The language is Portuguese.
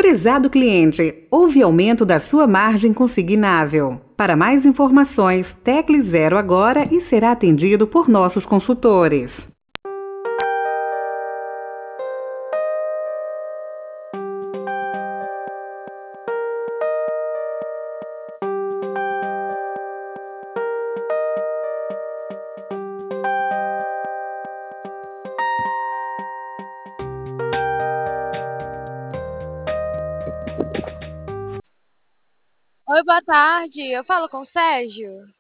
Prezado cliente, houve aumento da sua margem consignável. Para mais informações, tecle 0 agora e será atendido por nossos consultores. Oi, boa tarde. Eu falo com o Sérgio.